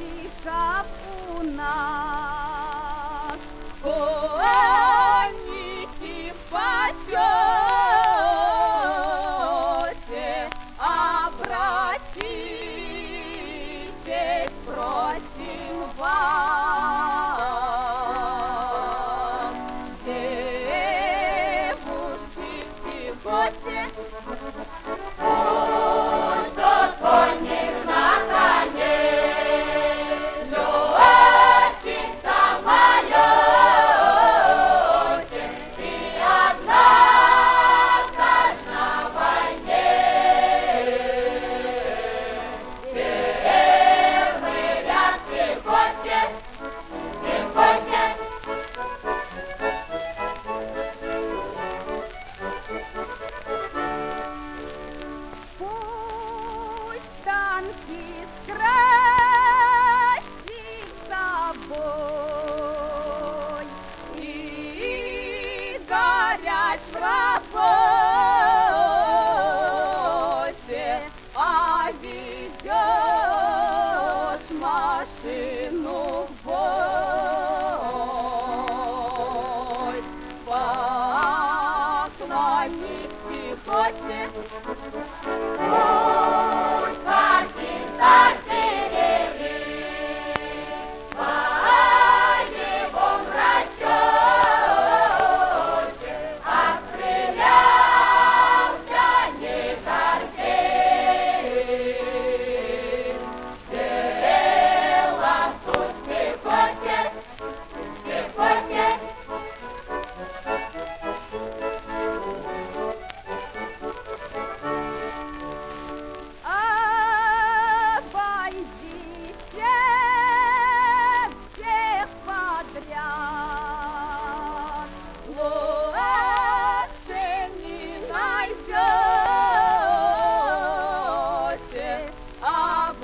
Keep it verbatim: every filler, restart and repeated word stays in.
как у нас. Гоните в почете, обратитесь, просим вас. Девушки, психоте, пусть тот конник на коне, летчик в самолете, и однако ж на войне. Первый ряд в пехоте, в пехоте. Пусть танки скрасит собой И горяч в работе, а ведешь машину в бой. Поклонись пехоте, пусть партист артиллерии в боевом расчете отстрелялся не торпед. Дело тут в пехоте, в пехоте. обойдите всех подряд. Лучше не найдете, обратите нежный взгляд.